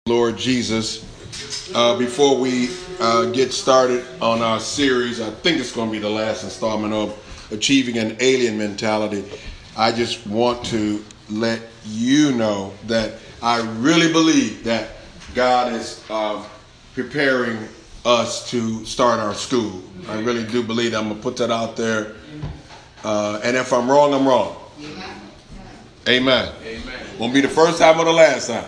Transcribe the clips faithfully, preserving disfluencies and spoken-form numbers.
Lord Jesus. Uh, before we uh, get started on our series, I think it's going to be the last installment of Achieving an Alien Mentality. I just want to let you know that I really believe that God is uh, preparing us to start our school. I really do believe that. I'm going to put that out there. Uh, and if I'm wrong, I'm wrong. Amen. Amen. Won't be the first time or the last time.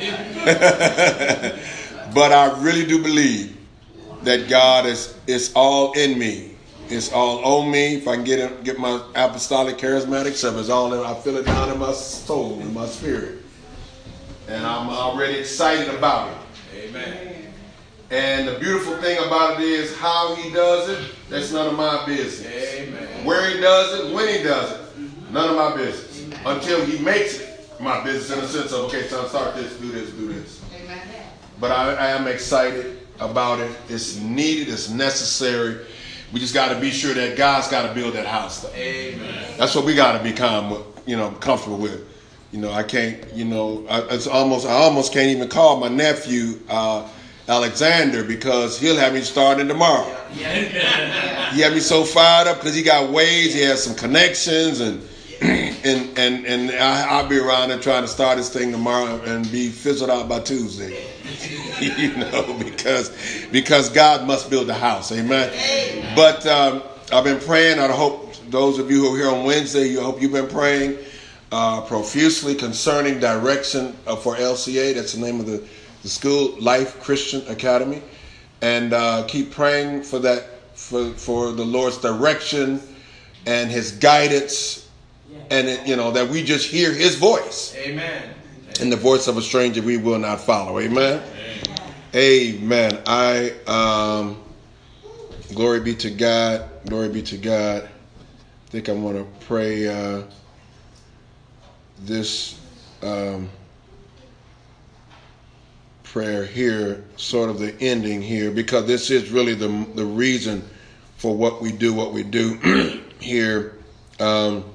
But I really do believe that God is is all in me. It's all on me. If I can get it, get my apostolic charismatic stuff, it's all in. I feel it down in my soul, in my spirit. And I'm already excited about it. Amen. And the beautiful thing about it is how he does it, that's none of my business. Amen. Where he does it, when he does it, none of my business. Amen. Until he makes it my business in the sense of, okay, son, start this, do this, do this. Amen. But I, I am excited about it. It's needed, it's necessary. We just got to be sure that God's got to build that house, though. Amen. That's what we got to be calm, you know, comfortable with. You know, I can't, you know, I, it's almost, I almost can't even call my nephew uh, Alexander because he'll have me starting tomorrow. Yeah. Yeah. He had me so fired up because he got ways, he has some connections, and and and and I, I'll be around and trying to start this thing tomorrow and be fizzled out by Tuesday. You know, because because God must build a house. Amen. Amen. But um, I've been praying. I hope those of you who are here on Wednesday, I hope you've been praying uh, profusely concerning direction uh, for L C A. That's the name of the, the school, Life Christian Academy. And uh, keep praying for that, for, for the Lord's direction and his guidance. And, it, you know, that we just hear his voice. Amen. And the voice of a stranger we will not follow. Amen. Amen. Amen. I, um, glory be to God. Glory be to God. I think I want to pray uh, this um, prayer here, sort of the ending here, because this is really the, the reason for what we do, what we do here. Um,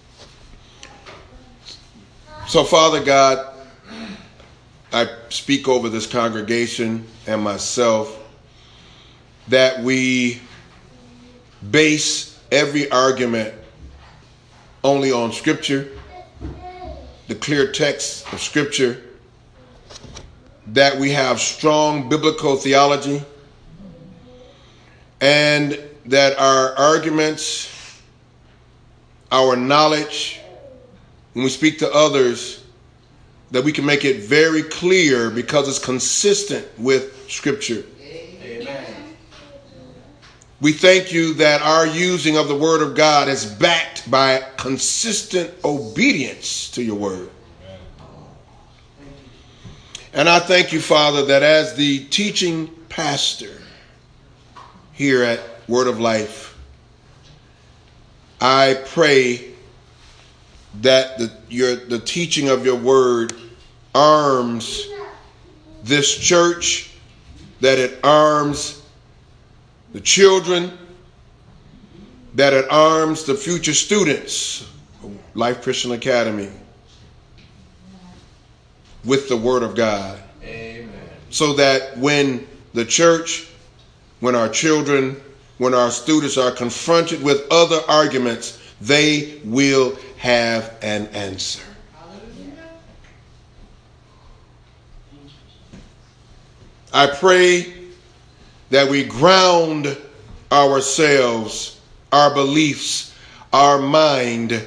So, Father God, I speak over this congregation and myself that we base every argument only on Scripture, the clear text of Scripture, that we have strong biblical theology, and that our arguments, our knowledge, when we speak to others, that we can make it very clear because it's consistent with Scripture. Amen. We thank you that our using of the Word of God is backed by consistent obedience to your Word. Amen. And I thank you, Father, that as the teaching pastor here at Word of Life, I pray that the your the teaching of your word arms this church, that it arms the children, that it arms the future students of Life Christian Academy with the word of God. Amen. So that when the church, when our children, when our students are confronted with other arguments, they will have an answer. I pray that we ground ourselves, our beliefs, our mind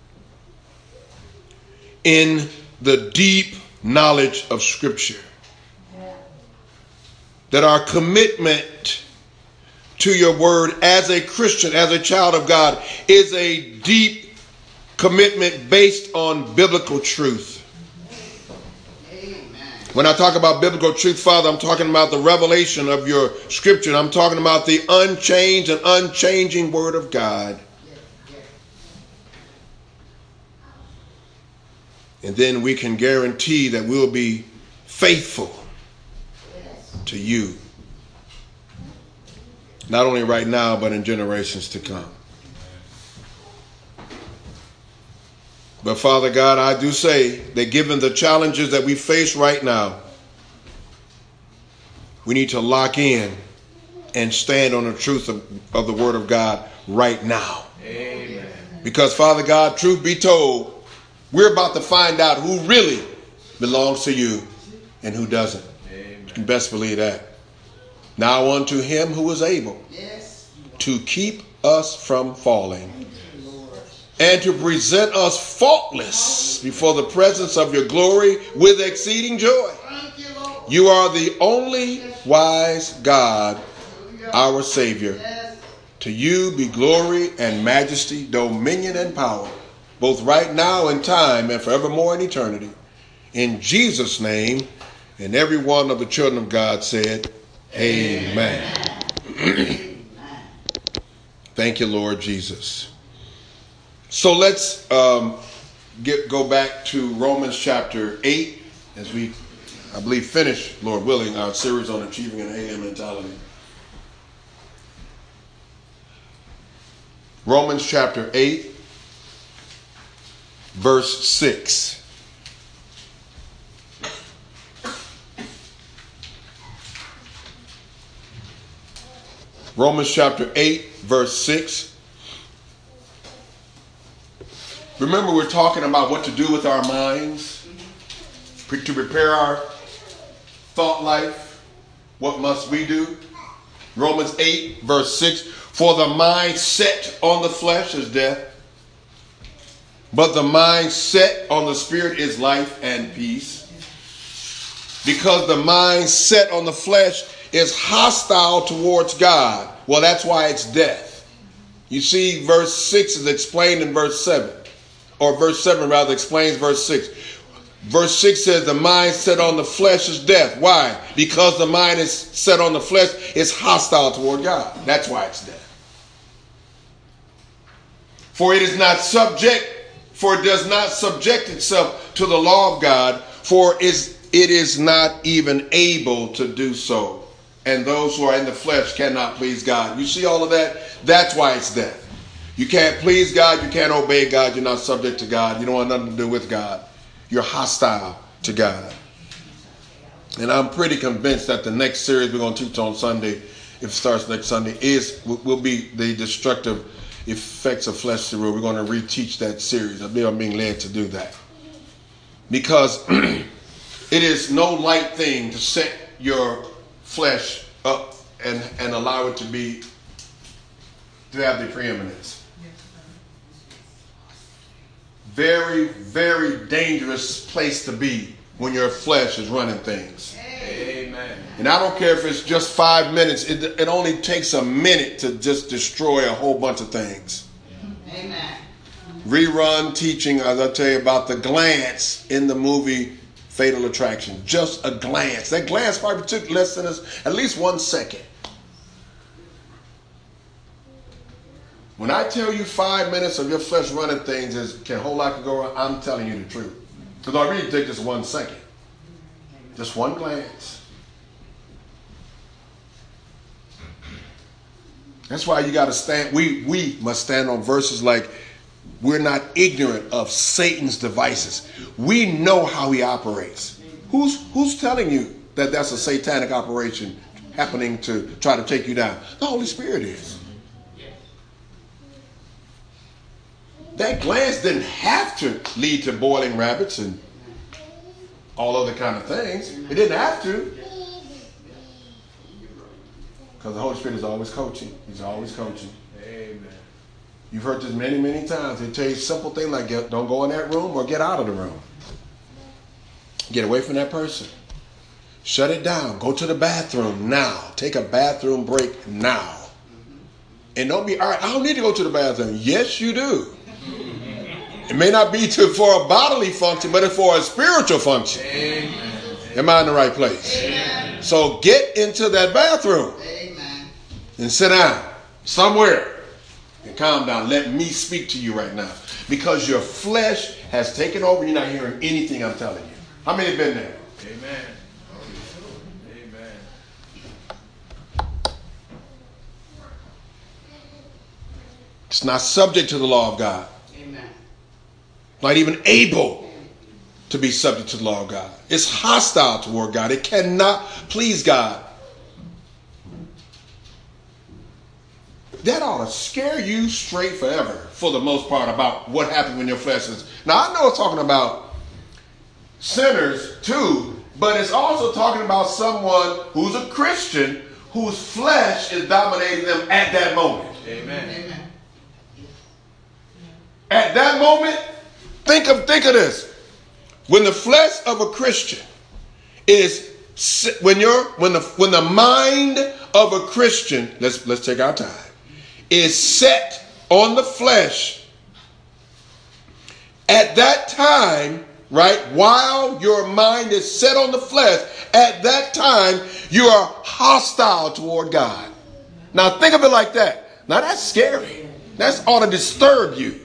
in the deep knowledge of Scripture. That our commitment to your word as a Christian, as a child of God, is a deep commitment based on biblical truth. Amen. When I talk about biblical truth, Father, I'm talking about the revelation of your Scripture. I'm talking about the unchanged and unchanging Word of God. Yes, yes. And then we can guarantee that we'll be faithful yes. to you. Not only right now, but in generations to come. But Father God, I do say that given the challenges that we face right now, we need to lock in and stand on the truth of, of the Word of God right now. Amen. Because, Father God, truth be told, we're about to find out who really belongs to you and who doesn't. Amen. You can best believe that. Now unto him who is able yes. to keep us from falling and to present us faultless before the presence of your glory with exceeding joy. You are the only wise God, our Savior. To you be glory and majesty, dominion and power, both right now in time and forevermore in eternity. In Jesus' name, and every one of the children of God said, Amen. Amen. Thank you, Lord Jesus. So let's um, get go back to Romans chapter eight as we, I believe, finish, Lord willing, our series on achieving an A M mentality. Romans chapter eight, verse six. Romans chapter eight, verse six. Remember, we're talking about what to do with our minds, to prepare our thought life. What must we do? Romans eight, verse six. For the mind set on the flesh is death, but the mind set on the spirit is life and peace. Because the mind set on the flesh is hostile towards God. Well, that's why it's death. You see, verse six is explained in verse seven. Or verse seven rather explains verse six. Verse six says the mind set on the flesh is death. Why? Because the mind is set on the flesh is hostile toward God. That's why it's death. For it is not subject, for it does not subject itself to the law of God, for it is not even able to do so. And those who are in the flesh cannot please God. You see all of that? That's why it's death. You can't please God. You can't obey God. You're not subject to God. You don't want nothing to do with God. You're hostile to God. And I'm pretty convinced that the next series we're going to teach on Sunday, if it starts next Sunday, is will be the destructive effects of flesh to rule. We're going to reteach that series. I believe I'm being led to do that. Because it is no light thing to set your flesh up and, and allow it to be, to have the preeminence. Very, very dangerous place to be when your flesh is running things. Amen. And I don't care if it's just five minutes. It, it only takes a minute to just destroy a whole bunch of things. Amen. Rerun teaching, as I tell you, about the glance in the movie Fatal Attraction. Just a glance. That glance probably took less than a, at least one second. When I tell you five minutes of your flesh running things is can a whole lot can go wrong, I'm telling you the truth. Because I really take just one second. Just one glance. That's why you got to stand. We we must stand on verses like, we're not ignorant of Satan's devices. We know how he operates. Who's who's telling you that that's a satanic operation happening to try to take you down? The Holy Spirit is. That glance didn't have to lead to boiling rabbits and all other kind of things. It didn't have to. Because the Holy Spirit is always coaching. He's always coaching. Amen. You've heard this many, many times. They tell you simple things like, get, don't go in that room or get out of the room. Get away from that person. Shut it down. Go to the bathroom now. Take a bathroom break now. And don't be, all right, I don't need to go to the bathroom. Yes, you do. It may not be to, for a bodily function, but it's for a spiritual function. Amen. Am I in the right place? Amen. So get into that bathroom. Amen. And sit down somewhere and calm down. Let me speak to you right now. Because your flesh has taken over. You're not hearing anything I'm telling you. How many have been there? Amen. Amen. It's not subject to the law of God. Amen. Not even able to be subject to the law of God. It's hostile toward God. It cannot please God. that ought to scare you straight forever, for the most part, about what happens when your flesh is. Now, I know it's talking about sinners too, but it's also talking about someone who's a Christian whose flesh is dominating them at that moment. Amen. Amen. At that moment, think of think of this. When the flesh of a Christian is when you're when the when the mind of a Christian, let's let's take our time, is set on the flesh, at that time, right, while your mind is set on the flesh, at that time you are hostile toward God. Now think of it like that. Now that's scary. That's ought to disturb you.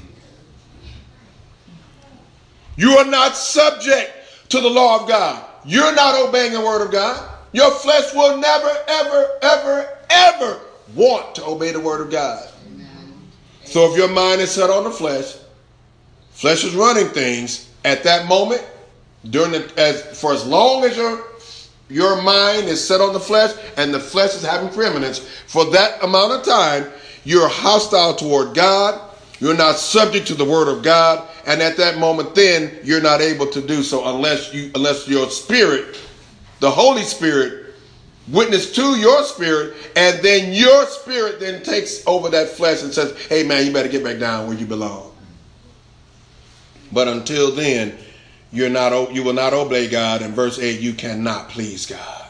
You are not subject to the law of God. You're not obeying the word of God. Your flesh will never, ever, ever, ever want to obey the word of God. So if your mind is set on the flesh, flesh is running things at that moment, during the as for as long as your your mind is set on the flesh and the flesh is having preeminence, for that amount of time, you're hostile toward God. You're not subject to the word of God. And at that moment, then you're not able to do so unless you, unless your spirit, the Holy Spirit, witness to your spirit, and then your spirit then takes over that flesh and says, "Hey, man, you better get back down where you belong." But until then, you're not, you will not obey God. In verse eight, you cannot please God.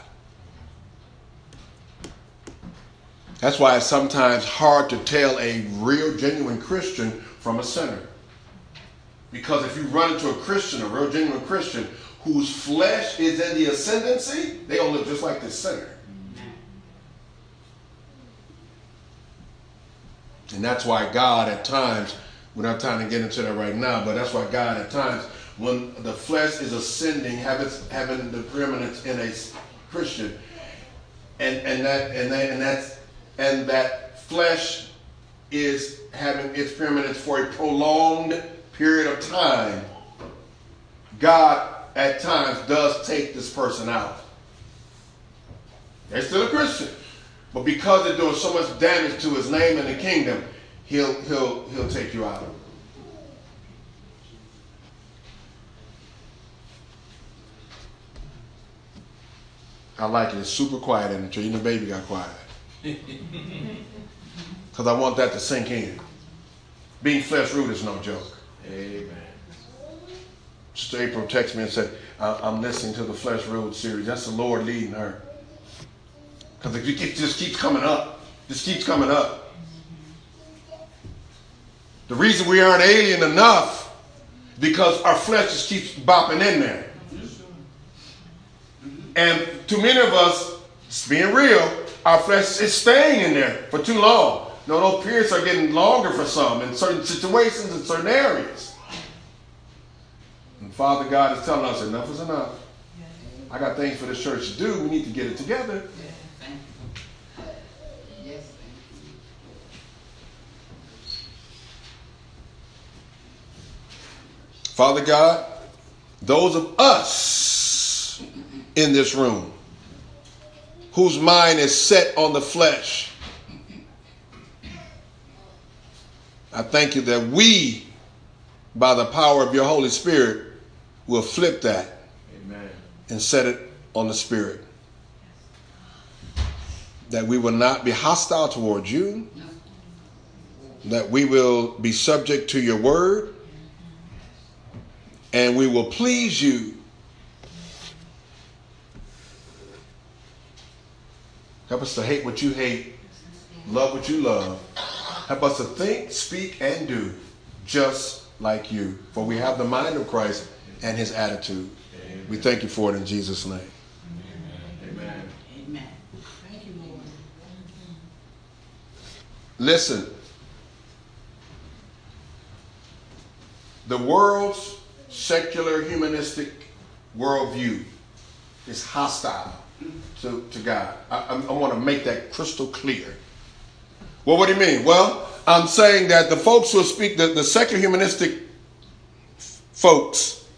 That's why it's sometimes hard to tell a real, genuine Christian from a sinner. Because if you run into a Christian, a real, genuine Christian, whose flesh is in the ascendancy, they're going to look just like this sinner. And that's why God at times, we're not trying to get into that right now, but that's why God at times, when the flesh is ascending, having, having the preeminence in a Christian, and, and that and that and that's and that flesh is having its preeminence for a prolonged period of time, God at times does take this person out. They're still a Christian, but because they're doing so much damage to his name and the kingdom, he'll he'll he'll take you out. I like it. It's super quiet in the church. Even the baby got quiet. Because I want that to sink in. Being flesh rooted is no joke. Amen. Sister April texted me and said, I'm listening to the Flesh Road series. That's the Lord leading her. Because it just keeps coming up. Just keeps coming up. The reason we aren't alien enough, because our flesh just keeps bopping in there. And too many of us, just being real, our flesh is staying in there for too long. No, those periods are getting longer for some in certain situations, in certain areas. And Father God is telling us enough is enough. I got things for this church to do. We need to get it together. Father God, those of us in this room whose mind is set on the flesh, I thank you that we, by the power of your Holy Spirit, will flip that. Amen. And set it on the Spirit. That we will not be hostile towards you. That we will be subject to your word. And we will please you. Help us to hate what you hate, love what you love. Help us to think, speak, and do just like you. For we have the mind of Christ and his attitude. Amen. We thank you for it in Jesus' name. Amen. Amen. Thank you, Lord. Listen. The world's secular, humanistic worldview is hostile to, to God. I, I, I want to make that crystal clear. Well, what do you mean? Well, I'm saying that the folks who speak, the, the secular humanistic folks,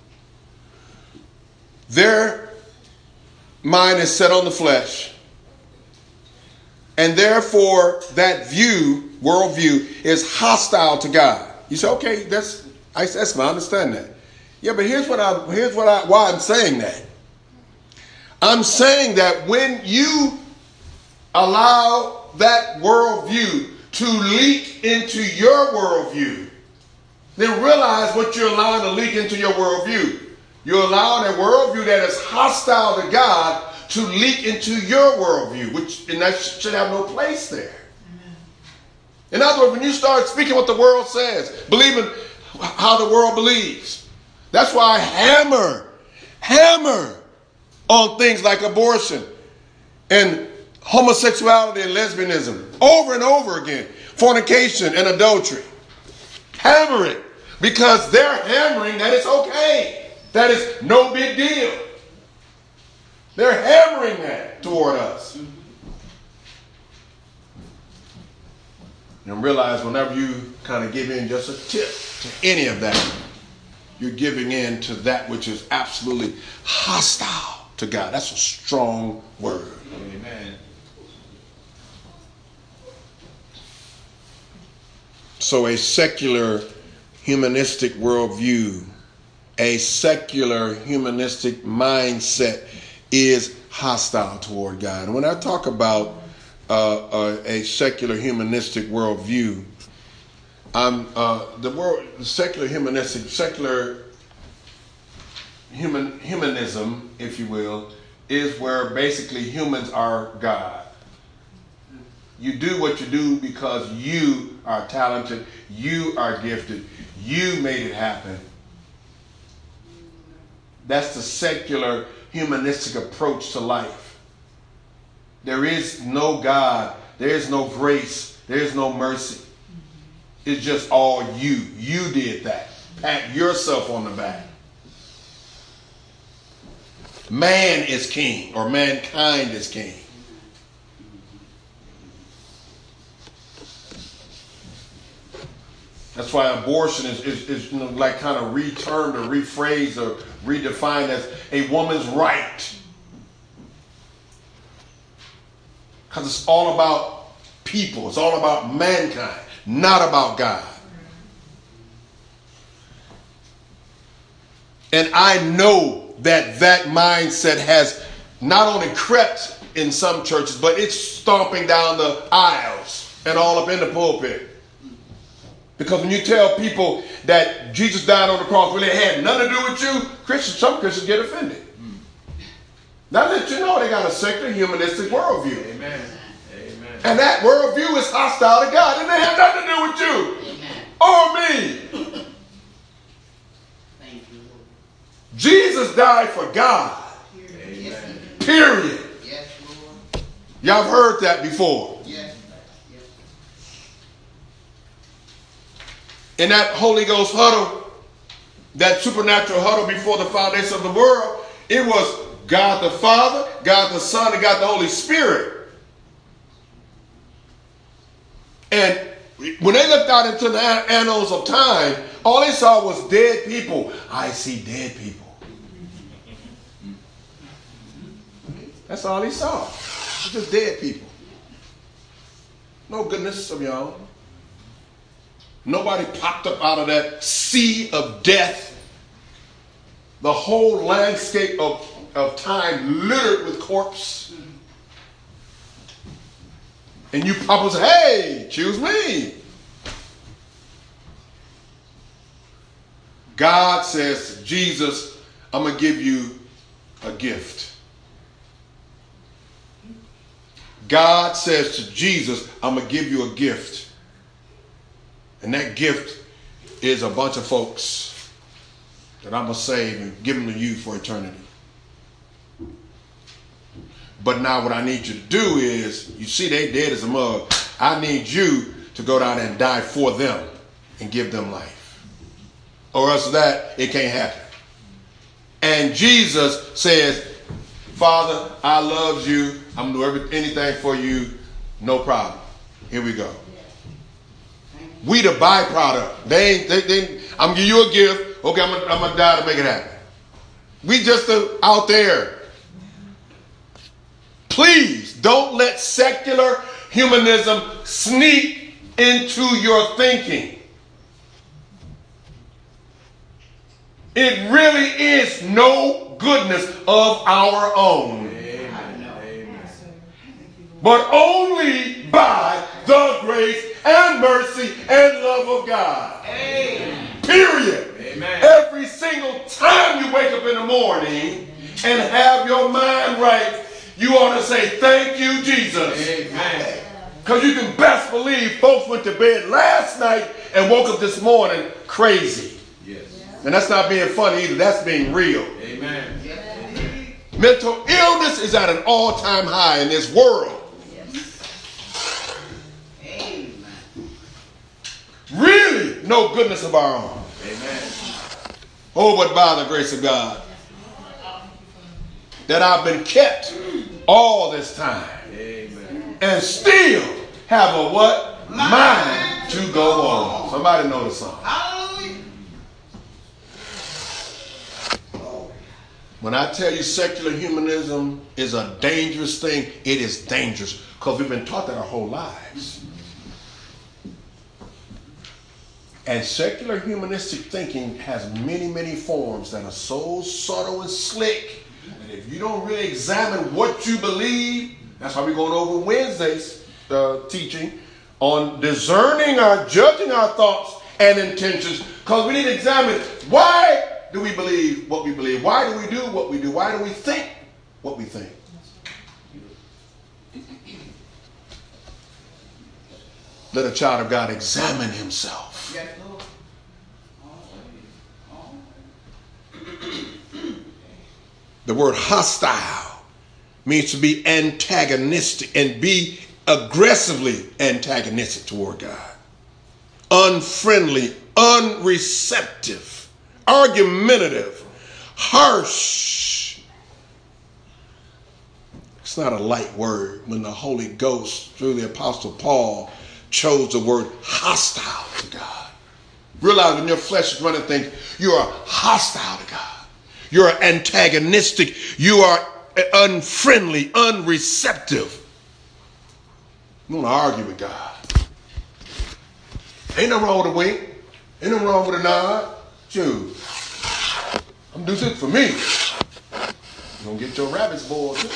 their mind is set on the flesh. And therefore, that view, worldview, is hostile to God. You say, okay, that's I, that's I understand that. Yeah, but here's what I here's what I why I'm saying that. I'm saying that when you allow that worldview to leak into your worldview, then realize what you're allowing to leak into your worldview. You're allowing a worldview that is hostile to God to leak into your worldview, which and that should have no place there. Amen. In other words, when you start speaking what the world says, believing how the world believes, that's why I hammer, hammer on things like abortion and homosexuality and lesbianism over and over again, fornication and adultery. Hammer it because they're hammering that it's okay, that it's no big deal. They're hammering that toward us. And realize whenever you kind of give in just a tip to any of that, you're giving in to that which is absolutely hostile to God. That's a strong word. Amen. So a secular humanistic worldview, a secular humanistic mindset is hostile toward God. And when I talk about uh, uh, a secular humanistic worldview, I'm uh, the world the secular humanistic secular human humanism, if you will, is where basically humans are God. You do what you do because you are talented, you are gifted, you made it happen. That's the secular humanistic approach to life. There is no God, there is no grace, there is no mercy. It's just all you. You did that. Pat yourself on the back. Man is king, or mankind is king. That's why abortion is, is, is you know, like kind of retermed or rephrased or redefined as a woman's right. Because it's all about people. It's all about mankind, not about God. And I know that that mindset has not only crept in some churches, but it's stomping down the aisles and all up in the pulpit. Because when you tell people that Jesus died on the cross really had nothing to do with you, Christians, some Christians get offended. Mm. Now that you know they got a secular humanistic worldview. Amen. Amen. And that worldview is hostile to God. And they have nothing to do with you. Amen. Or me. Thank you, Lord. Jesus died for God. Amen. Period. Yes, Lord. Y'all have heard that before. Yes. In that Holy Ghost huddle, that supernatural huddle before the foundation of the world, it was God the Father, God the Son, and God the Holy Spirit. And when they looked out into the annals of time, all they saw was dead people. I see dead people. That's all he saw. Just dead people. No goodness of y'all. Nobody popped up out of that sea of death. The whole landscape of, of time littered with corpse. And you pop up and say, hey, choose me. God says to Jesus, I'm going to give you a gift. God says to Jesus, I'm going to give you a gift. And that gift is a bunch of folks that I'm going to save and give them to you for eternity. But now what I need you to do is, you see they dead as a mug. I need you to go down and die for them and give them life. Or else that, it can't happen. And Jesus says, Father, I love you. I'm going to do anything for you. No problem. Here we go. We the byproduct. They ain't, they, they, I'm going to give you a gift. Okay, I'm going I'm to die to make it happen. We just uh, out there. Please don't let secular humanism sneak into your thinking. It really is no goodness of our own. Amen. Amen. But only by the grace and mercy and love of God. Amen. Period. Amen. Every single time you wake up in the morning and have your mind right, you ought to say, thank you, Jesus. Amen. Because you can best believe folks went to bed last night and woke up this morning crazy. Yes. And that's not being funny either. That's being real. Amen. Mental illness is at an all-time high in this world. Amen. Really, no goodness of our own. Amen. Oh, but by the grace of God, that I've been kept all this time. Amen. And still have a what? Mind to go on. Somebody know the song. Hallelujah. When I tell you secular humanism is a dangerous thing, it is dangerous because we've been taught that our whole lives. And secular humanistic thinking has many, many forms that are so subtle and slick that if you don't really examine what you believe, that's why we're going over Wednesday's uh, teaching on discerning our, judging our thoughts and intentions, because we need to examine why do we believe what we believe? Why do we do what we do? Why do we think what we think? Let a child of God examine himself. Yes, Lord. The word hostile means to be antagonistic and be aggressively antagonistic toward God. Unfriendly, unreceptive, argumentative, harsh. It's not a light word when the Holy Ghost, through the Apostle Paul, chose the word hostile to God. Realize when your flesh is running things, you are hostile to God. You're antagonistic. You are unfriendly, unreceptive. You want to argue with God. Ain't nothing wrong with a wink. Ain't nothing wrong with a nod. Shoot. I'm doing this for me. You're going to get your rabbits boiled too.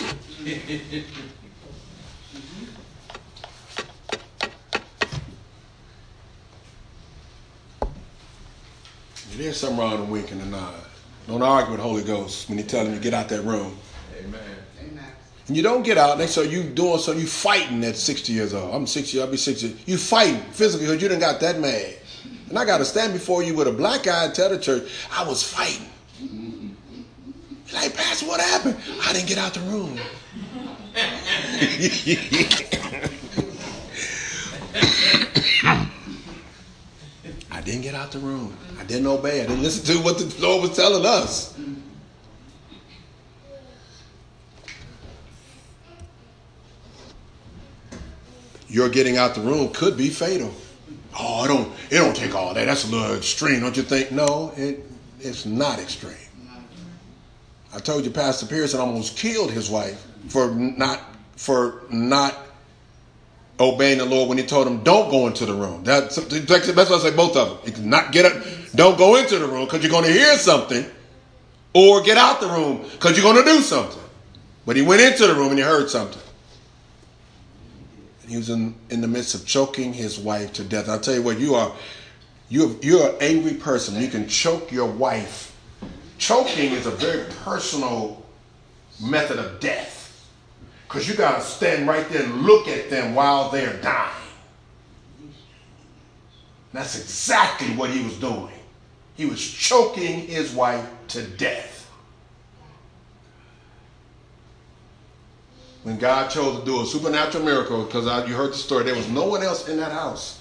There's something wrong with a wink and a nod. Don't argue with the Holy Ghost when he tells him to get out that room. Amen. Amen. And you don't get out, and so you doing so you fighting at sixty years old. I'm sixty, I'll be sixty. You fighting physically because you done got that mad. And I got to stand before you with a black eye and tell the church, I was fighting. You're like, Pastor, what happened? I didn't get out the room. I didn't get out the room. I didn't obey. I didn't listen to what the Lord was telling us. Your getting out the room could be fatal. Oh, it don't, it don't take all that. That's a little extreme, don't you think? No, it, it's not extreme. I told you Pastor Pearson almost killed his wife for not for not obeying the Lord when he told him, don't go into the room. That's, that's what I say, both of them. You can not get up, don't go into the room because you're going to hear something, or get out the room because you're going to do something. But he went into the room and he heard something. And he was in, in the midst of choking his wife to death. I'll tell you what, you are, you're, you're an angry person. You can choke your wife. Choking is a very personal method of death. Because you got to stand right there and look at them while they're dying. That's exactly what he was doing. He was choking his wife to death. When God chose to do a supernatural miracle, because you heard the story, there was no one else in that house.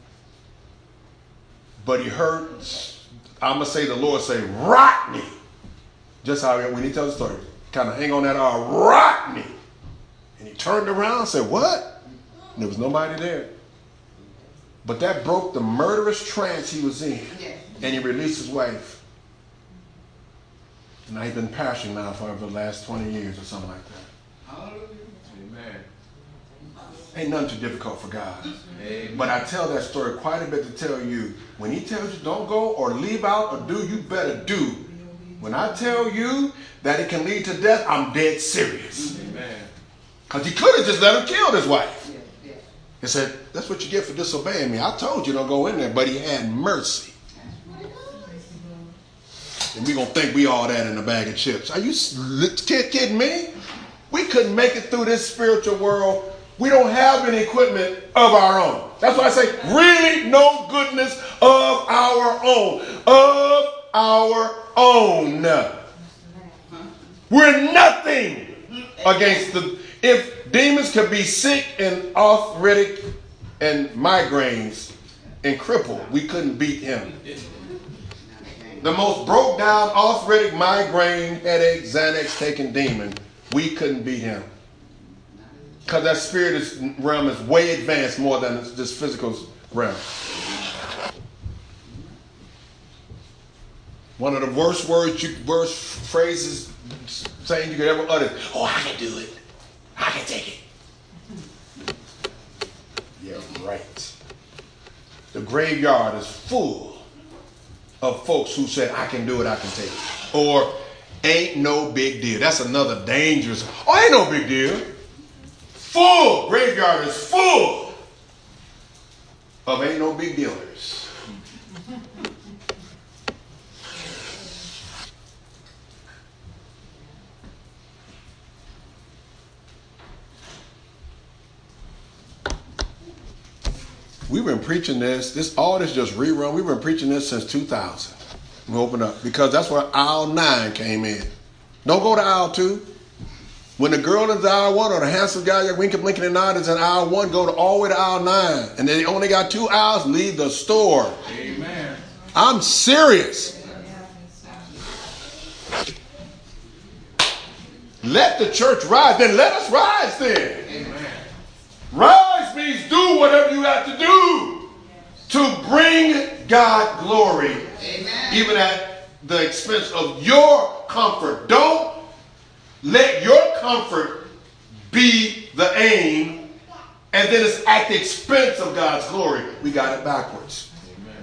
But he heard, I'm going to say the Lord say, Rodney. Just how when he tells the story, kind of hang on that R, Rodney. And he turned around and said, what? And there was nobody there. But that broke the murderous trance he was in. Yes. And he released his wife. And he's been pastoring now for the last twenty years or something like that. Hallelujah. Amen. Ain't nothing too difficult for God. Amen. But I tell that story quite a bit to tell you, when he tells you don't go or leave out or do, you better do. When I tell you that it can lead to death, I'm dead serious. Amen. Because he could have just let him kill his wife. He said, that's what you get for disobeying me. I told you don't go in there, but he had mercy. And we're going to think we all that in a bag of chips. Are you kid, kidding me? We couldn't make it through this spiritual world. We don't have any equipment of our own. That's why I say, really no goodness of our own. Of our own. We're nothing against the... If demons could be sick and arthritic and migraines and crippled, we couldn't beat him. The most broke down, arthritic, migraine, headache, Xanax taking demon, we couldn't beat him. Because that spirit realm is way advanced more than this physical realm. One of the worst words, you, worst phrases, saying you could ever utter. Oh, I can do it. I can take it. Yeah, right. The graveyard is full of folks who said, I can do it, I can take it. Or, ain't no big deal. That's another dangerous. Oh, ain't no big deal. Full. Graveyard is full of ain't no big dealers. We've been preaching this. This all this just rerun. We've been preaching this since two thousand. We open up because that's where aisle nine came in. Don't go to aisle two. When the girl is aisle one or the handsome guy you're winking, blinking, and nodding is in aisle one, go to all the way to aisle nine. And they only got two aisles, leave the store. Amen. I'm serious. Let the church rise. Then let us rise then. Amen. Rise means do whatever you have to do to bring God glory. Amen. Even at the expense of your comfort. Don't let your comfort be the aim, and then it's at the expense of God's glory. We got it backwards. Amen.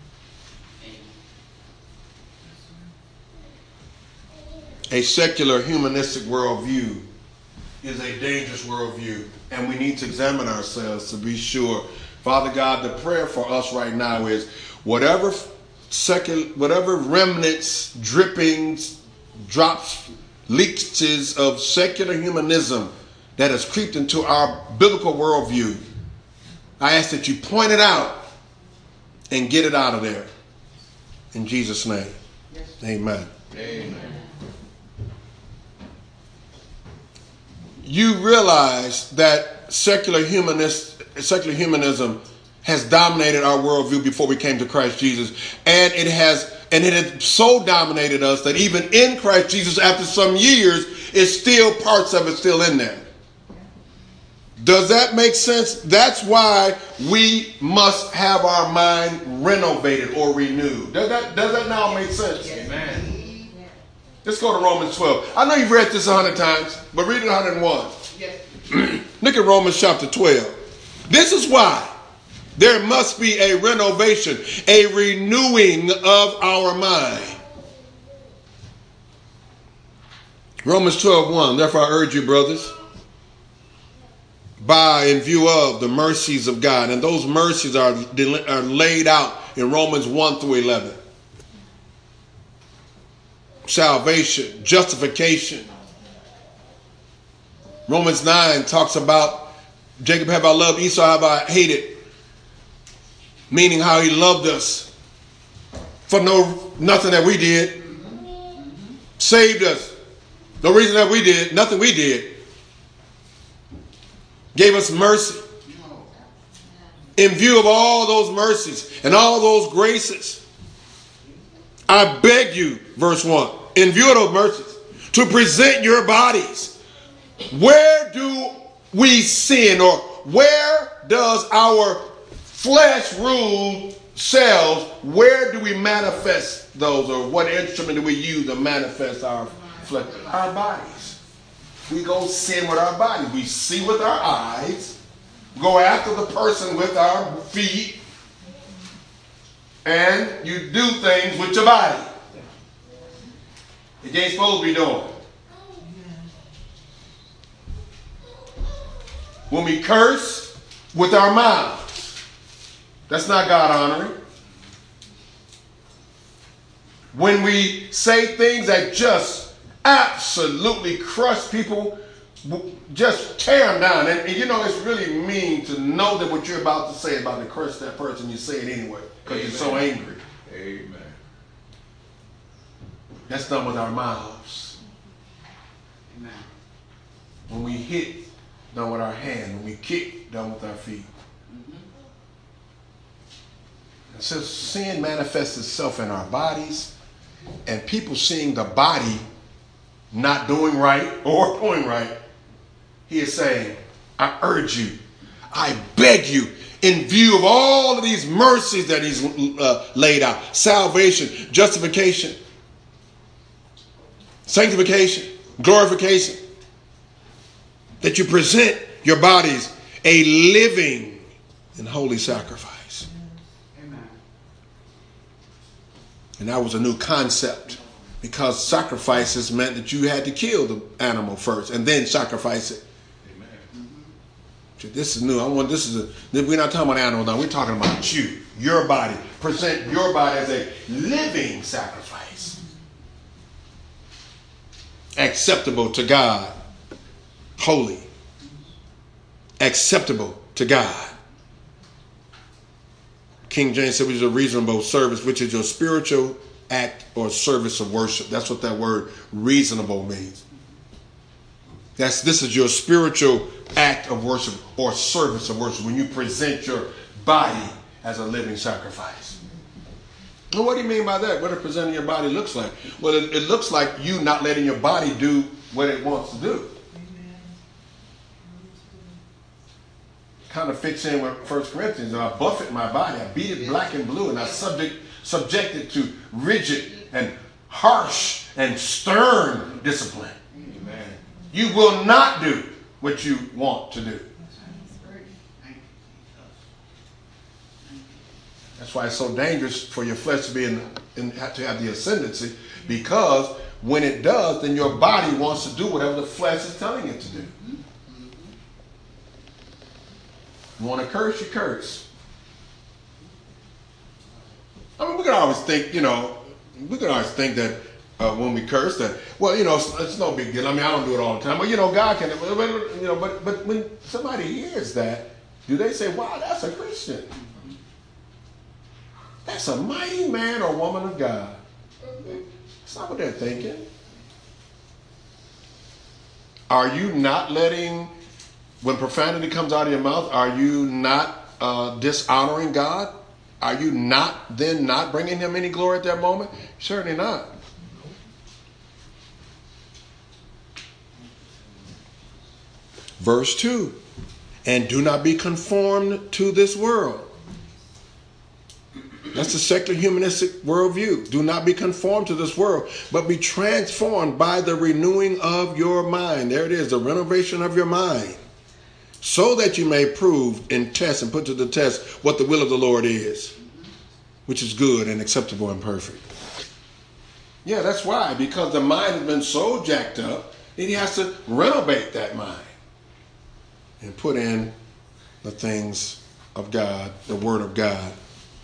A secular humanistic worldview is a dangerous worldview, and we need to examine ourselves to be sure. Father God, the prayer for us right now is whatever secular, whatever remnants, drippings, drops, leakages of secular humanism that has creeped into our biblical worldview, I ask that you point it out and get it out of there. In Jesus' name, amen. Amen. You realize that secular humanist, secular humanism has dominated our worldview before we came to Christ Jesus, and it has, and it has so dominated us that even in Christ Jesus, after some years, it's still parts of it still in there. Does that make sense? That's why we must have our mind renovated or renewed. Does that does that now make sense? Amen. Let's go to Romans twelve. I know you've read this a hundred times, but read it one hundred one. Yes. Look at Romans chapter twelve. This is why there must be a renovation, a renewing of our mind. Romans twelve one. Therefore I urge you, brothers, by in view of the mercies of God, and those mercies are, are laid out in Romans one through eleven. Salvation, justification. Romans nine talks about Jacob have I loved, Esau have I hated. Meaning how he loved us for no nothing that we did. Saved us. No reason that we did, nothing we did. Gave us mercy. In view of all those mercies and all those graces, I beg you, verse one, in view of those mercies, to present your bodies. Where do we sin, or where does our flesh rule cells? Where do we manifest those, or what instrument do we use to manifest our flesh? Our bodies. We go sin with our bodies. We see with our eyes. go after the person with our feet, and you do things with your body that you ain't supposed to be doing. When we curse with our mouths, that's not God honoring. When we say things that just absolutely crush people, just tear them down. And, and you know, it's really mean to know that what you're about to say is about to curse that person. You say it anyway because you're so angry. Amen. That's done with our mouths. Amen. When we hit, done with our hand. When we kick, done with our feet. Mm-hmm. And so sin manifests itself in our bodies, and people seeing the body not doing right or doing right, he is saying, I urge you, I beg you, in view of all of these mercies that he's uh, laid out, salvation, justification, sanctification, glorification, that you present your bodies a living and holy sacrifice. Amen. And that was a new concept, because sacrifices meant that you had to kill the animal first and then sacrifice it. Amen. This is new. I want this is a, we're not talking about animals now. We're talking about you, your body. Present your body as a living sacrifice, acceptable to God, holy, acceptable to God. King James said, which is a reasonable service, which is your spiritual act or service of worship. That's what that word reasonable means. That's this is your spiritual act of worship or service of worship, when you present your body as a living sacrifice. Well, what do you mean by that? What does presenting your body looks like? Well, it, it looks like you not letting your body do what it wants to do. Kind of fits in with First Corinthians. I buffet my body, I beat it black and blue, and I subject subject it to rigid and harsh and stern discipline. Amen. You will not do what you want to do. That's why it's so dangerous for your flesh to be in, in to have the ascendancy, because when it does, then your body wants to do whatever the flesh is telling it to do. You want to curse, you curse. I mean, we can always think, you know, we can always think that uh, when we curse that, well, you know, it's, it's no big deal. I mean, I don't do it all the time, but you know, God can, you know, but but when somebody hears that, do they say, wow, that's a Christian? That's a mighty man or woman of God. That's not what they're thinking. Are you not letting, when profanity comes out of your mouth, are you not uh, dishonoring God? Are you not then not bringing him any glory at that moment? Certainly not. Verse two, and do not be conformed to this world. That's the secular humanistic worldview. Do not be conformed to this world, but be transformed by the renewing of your mind. There it is, the renovation of your mind, so that you may prove and test and put to the test what the will of the Lord is, which is good and acceptable and perfect. Yeah, that's why, because the mind has been so jacked up that he has to renovate that mind and put in the things of God, the Word of God.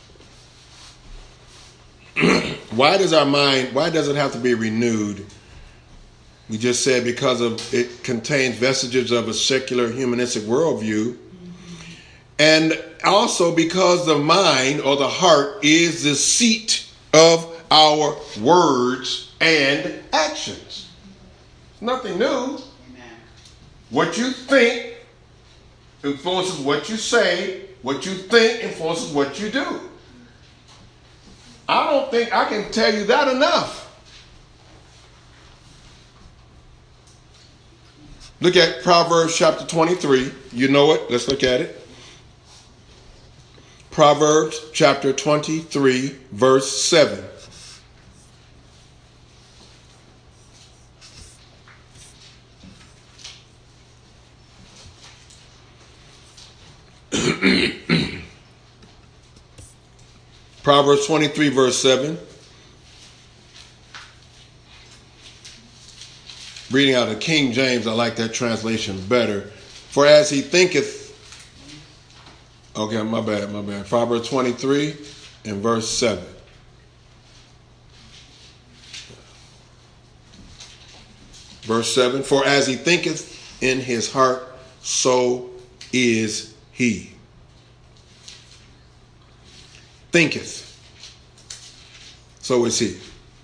Why does our mind, why does it have to be renewed? We just said because of it contains vestiges of a secular humanistic worldview. And also because the mind or the heart is the seat of our words and actions. Nothing new. Amen. What you think influences what you say. What you think influences what you do. I don't think I can tell you that enough. Look at Proverbs chapter twenty-three. You know it. Let's look at it. Proverbs chapter twenty-three, verse seven. Proverbs twenty-three, verse seven. Reading out of King James, I like that translation better. For as he thinketh, okay, my bad, my bad. Proverbs twenty-three and verse seven. Verse seven, for as he thinketh in his heart, so is he. Thinketh, so is he.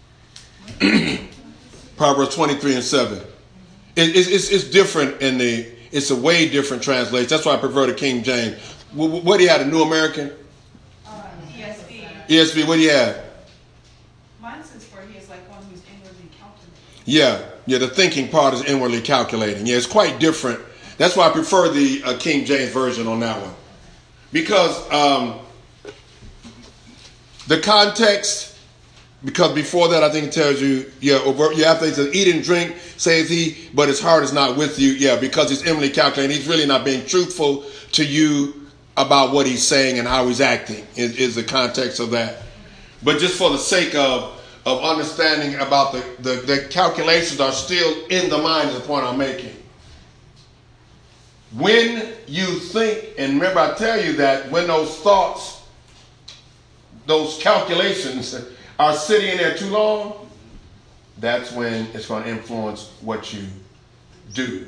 Proverbs twenty-three and seven. It, it, it's, it's different in the, it's a way different translation. That's why I prefer the King James. What, what do you have, the New American? Uh, E S V. E S V, what do you have? Mine says for he is like one who's inwardly calculating. Yeah, yeah, the thinking part is inwardly calculating. Yeah, it's quite different. That's why I prefer the uh, King James version on that one. Because um, the context, because before that I think it tells you, yeah, over, yeah, after he says, eat and drink, says he, but his heart is not with you. Yeah, because he's inwardly calculating. He's really not being truthful to you about what he's saying and how he's acting is, is the context of that. But just for the sake of of understanding about the, the, the calculations are still in the mind is the point I'm making. When you think, and remember I tell you that when those thoughts, those calculations are sitting in there too long, that's when it's going to influence what you do.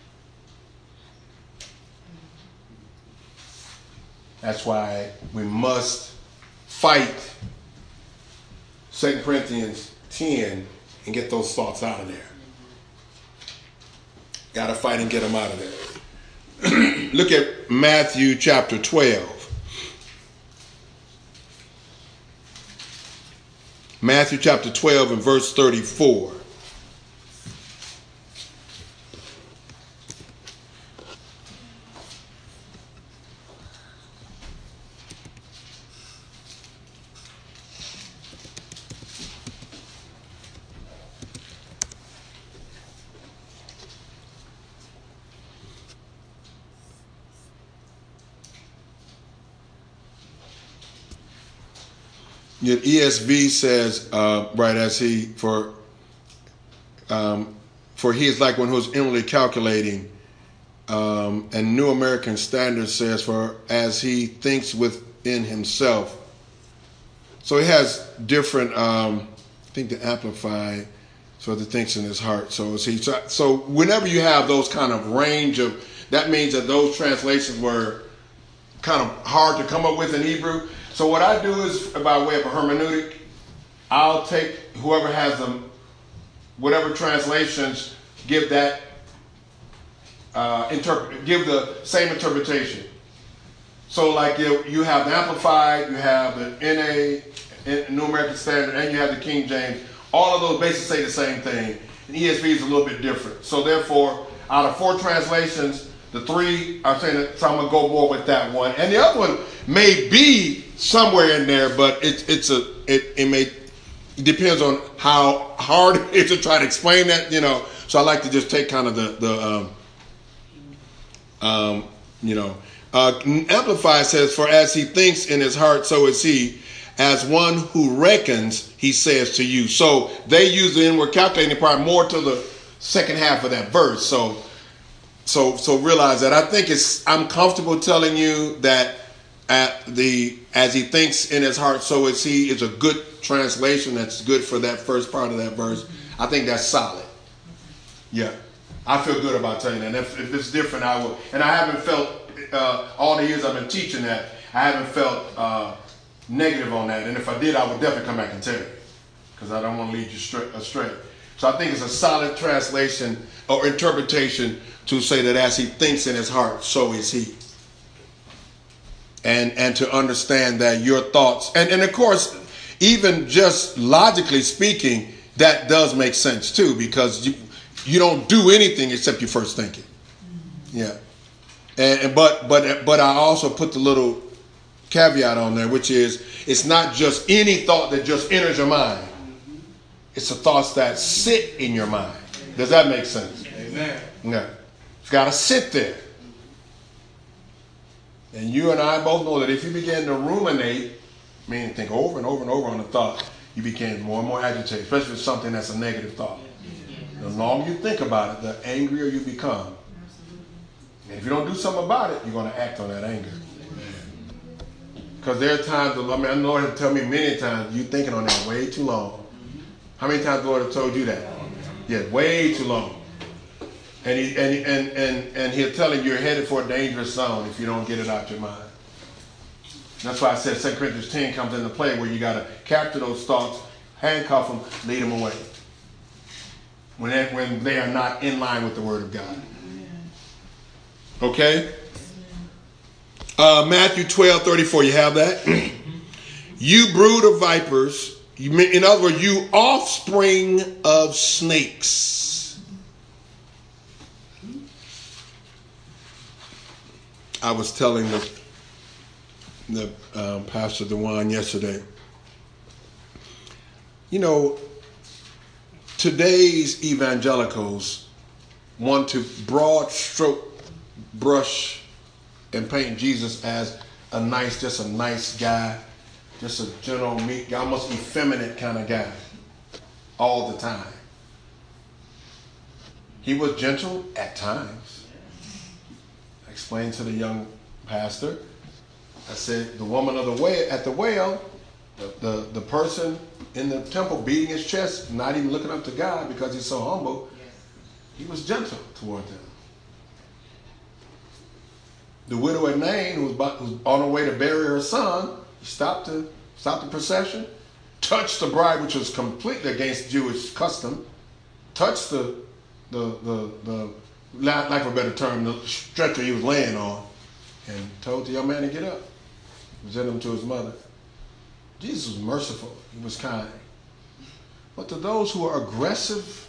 That's why we must fight Second Corinthians ten and get those thoughts out of there. Got to fight and get them out of there. Look at Matthew chapter twelve. Matthew chapter twelve and verse thirty-four. Yet E S V says, uh, right as he, for um, for he is like one who is inwardly calculating. Um, and New American Standard says, for as he thinks within himself. So he has different, um, I think the Amplified, so the thinks in his heart. So is he. So, so whenever you have those kind of range of, that means that those translations were kind of hard to come up with in Hebrew. So what I do is, by way of a hermeneutic, I'll take whoever has them, whatever translations give that, uh, interpret, give the same interpretation. So like you, you have the Amplified, you have the N A, New American Standard, and you have the King James. All of those basically say the same thing. And E S V is a little bit different. So therefore, out of four translations, the three are saying that, so I'm gonna go more with that one, and the other one may be somewhere in there, but it's it's a it, it may it depends on how hard it is to try to explain that, you know. So I like to just take kind of the the um, um you know uh, Amplified says, for as he thinks in his heart, so is he. As one who reckons, he says to you. So they use the inward calculating part more to the second half of that verse. So. So so realize that I think it's, I'm comfortable telling you that at the, as he thinks in his heart, so is he, is a good translation that's good for that first part of that verse. I think that's solid. Yeah. I feel good about telling that. And if, if it's different, I will. And I haven't felt, uh, all the years I've been teaching that, I haven't felt uh, negative on that. And if I did, I would definitely come back and tell you. Because I don't want to lead you straight, astray. So I think it's a solid translation or interpretation to say that as he thinks in his heart, so is he. And and to understand that your thoughts, and, and of course, even just logically speaking, that does make sense too, because you you don't do anything except you first think it. Yeah. And, and but but but I also put the little caveat on there, which is it's not just any thought that just enters your mind. It's the thoughts that sit in your mind. Does that make sense? Amen. Yeah. It's got to sit there. And you and I both know that if you begin to ruminate, meaning think over and over and over on a thought, you become more and more agitated, especially with something that's a negative thought. The longer you think about it, the angrier you become. And if you don't do something about it, you're going to act on that anger. Because there are times, I mean, the Lord has told me many times, you're thinking on that way too long. How many times the Lord has told you that? Yeah, way too long. And he and and and and he'll tell him you're headed for a dangerous zone if you don't get it out your mind. That's why I said Second Corinthians ten comes into play, where you got to capture those thoughts, handcuff them, lead them away. When they, when they are not in line with the Word of God. Okay? Uh, Matthew twelve thirty-four, you have that? You brood of vipers, you, in other words, you offspring of snakes. I was telling the, the um, Pastor Dewan yesterday, you know, today's evangelicals want to broad stroke brush and paint Jesus as a nice, just a nice guy, just a gentle, meek, almost effeminate kind of guy all the time. He was gentle at times. I explained to the young pastor, I said, the woman of the well, at the well, the, the, the person in the temple beating his chest, not even looking up to God because he's so humble, he was gentle toward them. The widow at Nain, who was, about, who was on her way to bury her son, stopped the, stopped the procession, touched the bride, which was completely against Jewish custom, touched the, the, the, the lack of a better term, the stretcher he was laying on, and told the young man to get up, presented him to his mother. Jesus was merciful. He was kind. But to those who are aggressive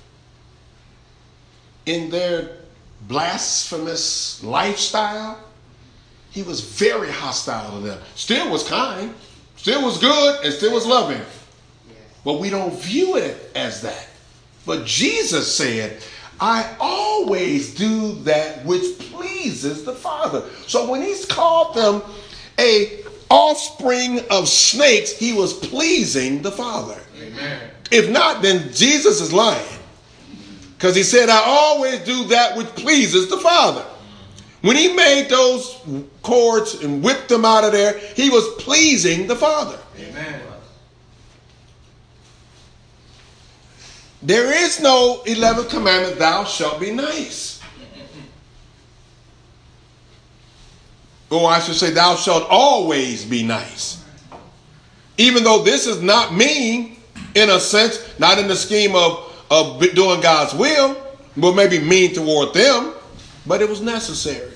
in their blasphemous lifestyle, he was very hostile to them. Still was kind, still was good, and still was loving. But we don't view it as that. But Jesus said, I always do that which pleases the Father. So when he's called them a offspring of snakes, he was pleasing the Father. Amen. If not, then Jesus is lying. Because he said, I always do that which pleases the Father. When he made those cords and whipped them out of there, he was pleasing the Father. Amen. There is no eleventh commandment, thou shalt be nice. Or I should say, thou shalt always be nice. Even though this is not mean, in a sense, not in the scheme of, of doing God's will, but maybe mean toward them, but it was necessary.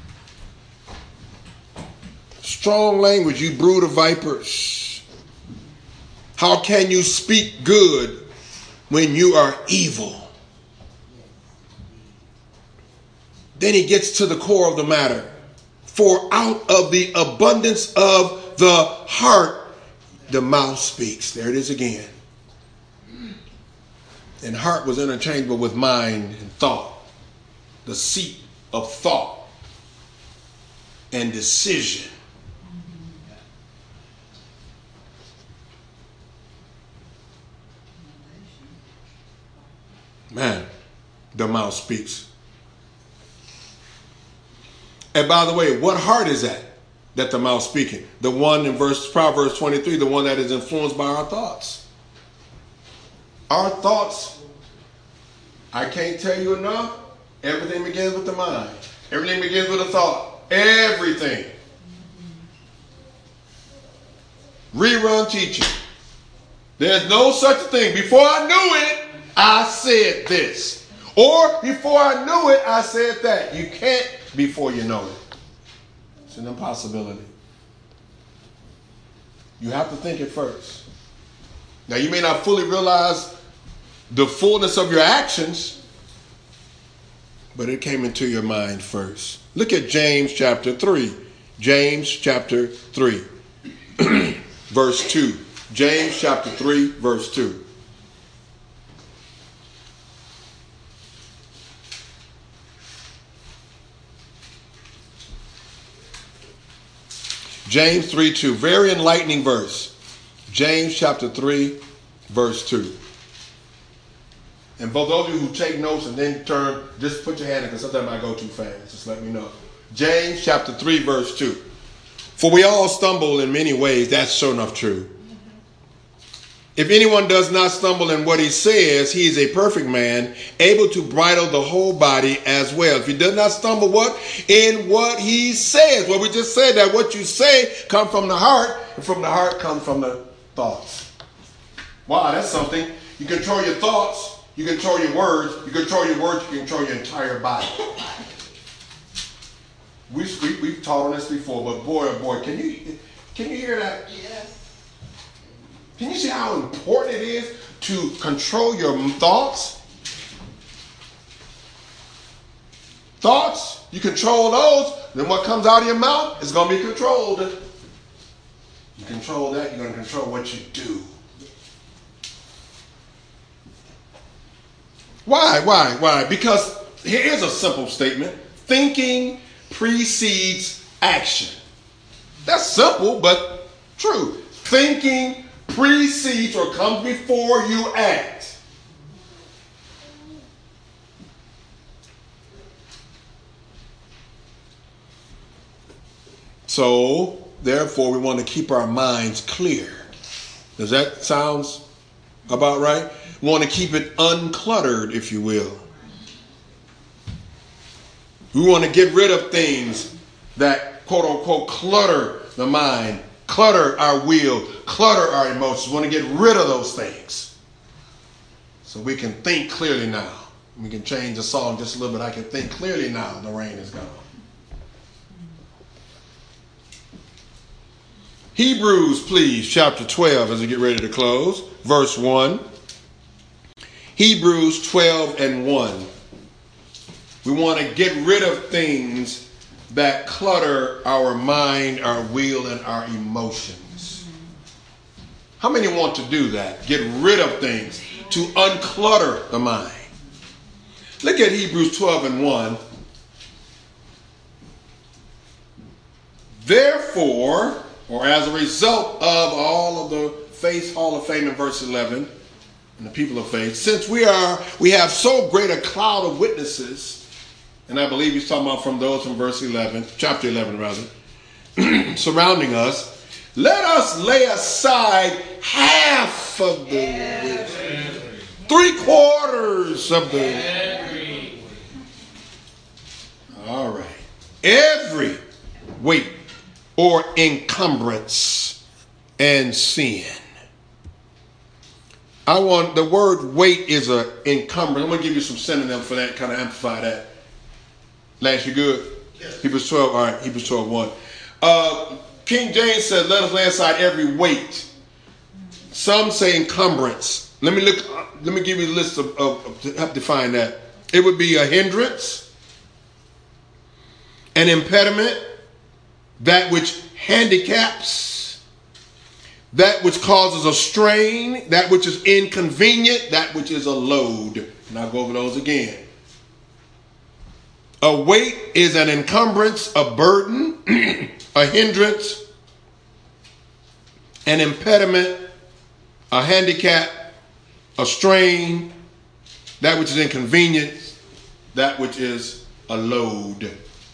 Strong language, you brood of vipers. How can you speak good when you are evil? Then he gets to the core of the matter. For out of the abundance of the heart, the mouth speaks. There it is again. And heart was interchangeable with mind and thought. The seat of thought and decision. Man, the mouth speaks. And by the way, what heart is that that the mouth speaking? The one in verse Proverbs twenty-three, the one that is influenced by our thoughts. Our thoughts, I can't tell you enough, everything begins with the mind. Everything begins with a thought. Everything. Rerun teaching. There's no such a thing. Before I knew it, I said this. Or before I knew it, I said that. You can't before you know it. It's an impossibility. You have to think it first. Now, you may not fully realize the fullness of your actions, but it came into your mind first. Look at James chapter three. James chapter three, verse two. James chapter three, verse two. James three two. Very enlightening verse. James chapter three, verse two. And for those of you who take notes and then turn, just put your hand in, because sometimes I go too fast. Just let me know. James chapter three, verse two. For we all stumble in many ways. That's sure enough true. If anyone does not stumble in what he says, he is a perfect man, able to bridle the whole body as well. If he does not stumble what? In what he says. Well, we just said that what you say comes from the heart, and from the heart comes from the thoughts. Wow, that's something. You control your thoughts, you control your words, you control your words, you control your entire body. We, we, we've taught on this before, but boy, oh boy, can you, can you hear that? Yes. Can you see how important it is to control your thoughts? Thoughts, you control those, then what comes out of your mouth is going to be controlled. You control that, you're going to control what you do. Why? Why? Why? Because here's a simple statement. Thinking precedes action. That's simple, but true. Thinking precedes or comes before you act. So, therefore, we want to keep our minds clear. Does that sound about right? We want to keep it uncluttered, if you will. We want to get rid of things that, quote unquote, clutter the mind, clutter our will, clutter our emotions. We want to get rid of those things so we can think clearly now. We can change the song just a little bit. I can think clearly now. The rain is gone. Hebrews, please, chapter twelve, as we get ready to close. Verse one. Hebrews twelve and one. We want to get rid of things that clutter our mind, our will, and our emotions. How many want to do that? Get rid of things to unclutter the mind. Look at Hebrews twelve and one. Therefore, or as a result of all of the Faith Hall of Fame in verse eleven, and the people of faith, since we are, we have so great a cloud of witnesses. And I believe he's talking about from those from verse eleven, chapter eleven rather, surrounding us. Let us lay aside half of the weight, three quarters of the. All right. Every weight or encumbrance and sin. I want, the word weight is an encumbrance. I'm going to give you some synonyms for that, kind of amplify that. Lance, you good? Yes. Hebrews twelve, all right, Hebrews twelve, one. Uh, King James says, let us lay aside every weight. Some say encumbrance. Let me look, let me give you a list of, of, of to help define that. It would be a hindrance, an impediment, that which handicaps, that which causes a strain, that which is inconvenient, that which is a load. And I'll go over those again. A weight is an encumbrance, a burden, a hindrance, an impediment, a handicap, a strain, that which is inconvenient, that which is a load.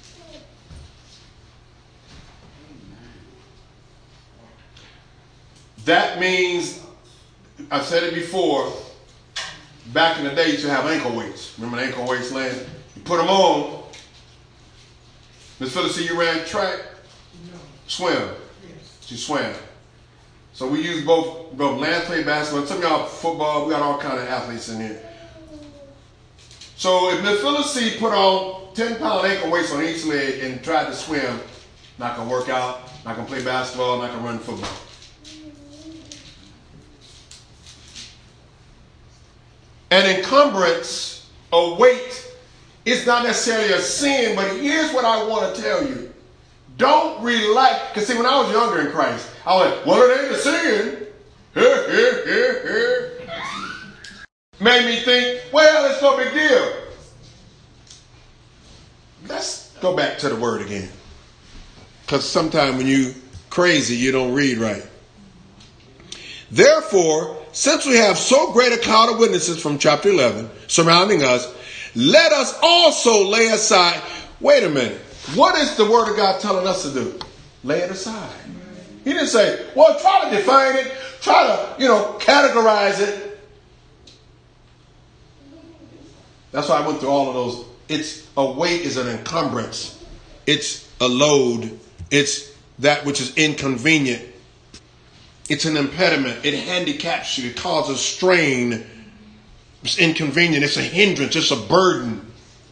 That means, I've said it before, back in the day you used to have ankle weights. Remember the ankle weights, Lance? You put them on. Miss Phyllis, see you ran track? No. Swim. Yes. She swam. So we use both, both Lance played basketball. Some of y'all football. We got all kind of athletes in here. So if Miss Phyllis C put on ten pound ankle weights on each leg and tried to swim, not going to work out, not going to play basketball, not going to run football. An encumbrance, a weight, is not necessarily a sin, but here's what I want to tell you. Don't relax. Because see, when I was younger in Christ, I was like, well, it ain't a sin. Here, here, here, here. Made me think, well, it's no big deal. Let's go back to the word again. Because sometimes when you crazy you don't read right. Therefore, since we have so great a cloud of witnesses from chapter eleven surrounding us, let us also lay aside. Wait a minute. What is the word of God telling us to do? Lay it aside. He didn't say, well, try to define it. Try to, you know, categorize it. That's why I went through all of those. It's a weight is an encumbrance. It's a load. It's that which is inconvenient. It's an impediment. It handicaps you. It causes strain. It's inconvenient. It's a hindrance. It's a burden.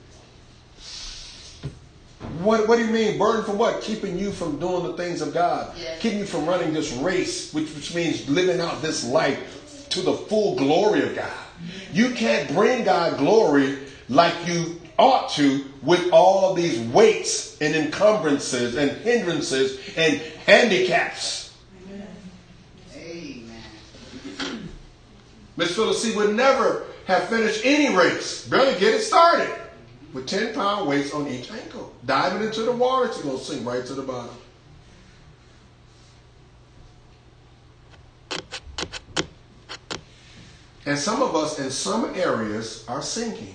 What, what do you mean? Burden from what? Keeping you from doing the things of God. Yes. Keeping you from running this race, which, which means living out this life to the full glory of God. You can't bring God glory like you ought to with all of these weights and encumbrances and hindrances and handicaps. Amen. Miss Phyllis C. would never have finished any race, barely get it started, with ten pound weights on each ankle. Diving into the water, she's going to sink right to the bottom. And some of us in some areas are sinking.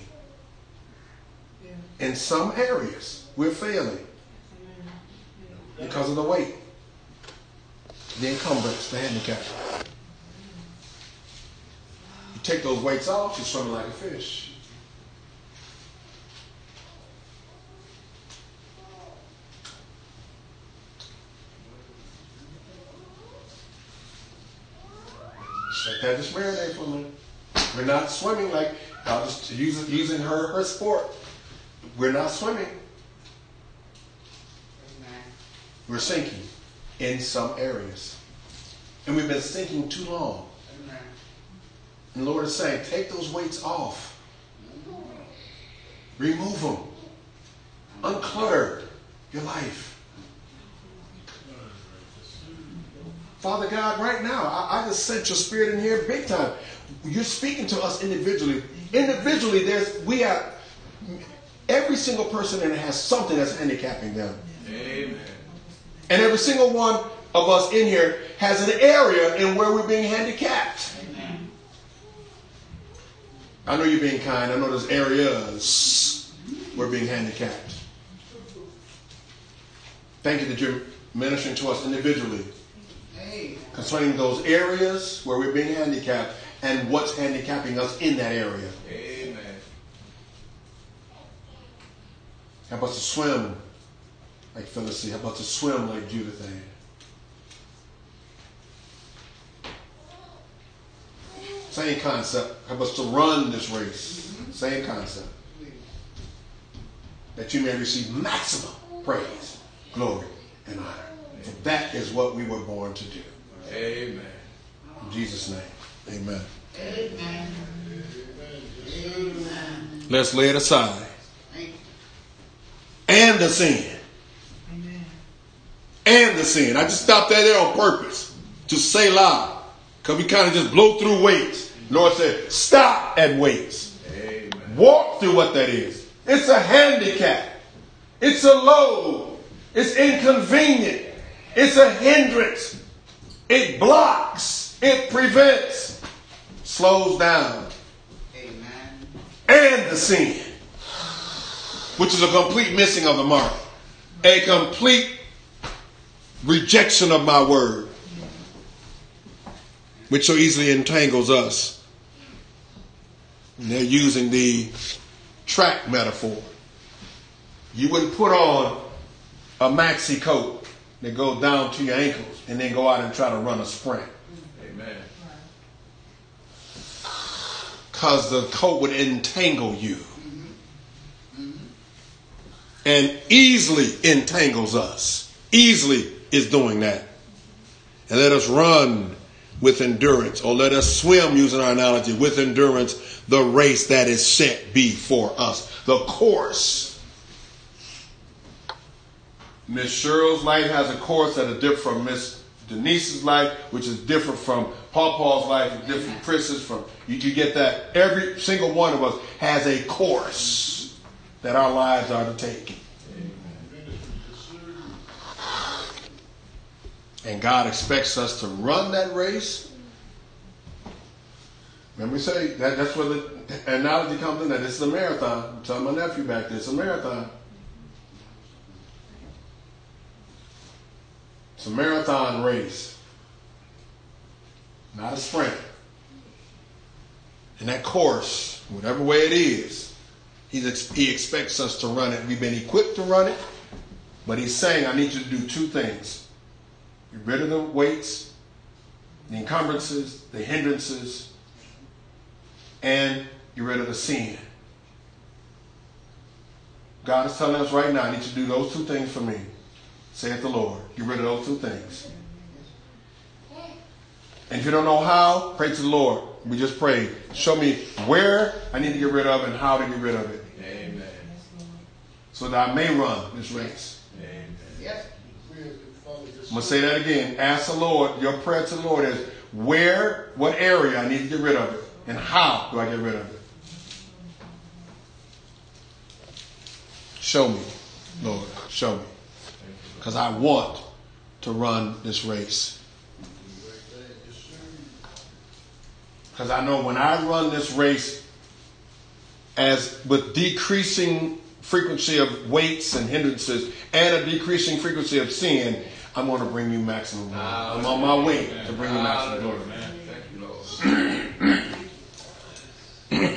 In some areas, we're failing because of the weight, the encumbrance, the handicap. You take those weights off, you're swimming like a fish. Let that just marinate for a minute. We're not swimming like, I'll just using, using her, her sport. We're not swimming. We're sinking in some areas. And we've been sinking too long. And the Lord is saying, take those weights off. Remove them. Unclutter your life. Father God, right now, I, I just sent your spirit in here big time. You're speaking to us individually. Individually, there's we have every single person in it has something that's handicapping them. Amen. And every single one of us in here has an area in where we're being handicapped. Amen. I know you're being kind. I know there's areas we're being handicapped. Thank you that you're ministering to us individually concerning those areas where we're being handicapped and what's handicapping us in that area. Amen. Help us to swim like Phyllis C. Help us to swim like Judith Ann. Same concept. Help us to run this race. Same concept. That you may receive maximum praise, glory, and honor. For that is what we were born to do. Amen. In Jesus' name. Amen. Amen. Amen. Let's lay it aside. And the sin. Amen. And the sin. I just stopped that there on purpose. To say loud. Because we kind of just blow through weights. The Lord said, stop at weights. Amen. Walk through what that is. It's a handicap. It's a load. It's inconvenient. It's a hindrance. It blocks. It prevents. Slows down. Amen. And the sin, which is a complete missing of the mark. A complete rejection of my word, which so easily entangles us. And they're using the track metaphor. You wouldn't put on a maxi coat that goes down to your ankles and then go out and try to run a sprint. Amen. Because the coat would entangle you. And easily entangles us. Easily is doing that. And let us run with endurance, or let us swim, using our analogy, with endurance, the race that is set before us. The course. Miss Cheryl's life has a course that is different from Miss Denise's life, which is different from Paw Paw's life, and different from Chris's. From you can get that. Every single one of us has a course that our lives are to take. And God expects us to run that race. Remember we say that that's where the analogy comes in, that it's a marathon. I'm telling my nephew back there, it's a marathon. It's a marathon race, not a sprint. And that course, whatever way it is, he's ex- he expects us to run it. We've been equipped to run it, but he's saying, I need you to do two things. Get rid of the weights, the encumbrances, the hindrances, and get rid of the sin. God is telling us right now, I need you to do those two things for me, saith the Lord. Get rid of those two things. And if you don't know how, pray to the Lord. We just pray. Show me where I need to get rid of and how to get rid of it. Amen. So that I may run this race. Amen. Yes. I'm going to say that again. Ask the Lord. Your prayer to the Lord is where, what area I need to get rid of it. And how do I get rid of it? Show me, Lord. Show me. Because I want to run this race. Because I know when I run this race as with decreasing frequency of weights and hindrances and a decreasing frequency of sin, I'm going to bring you maximum glory. I'm on my way to bring you maximum glory. Thank you, Lord.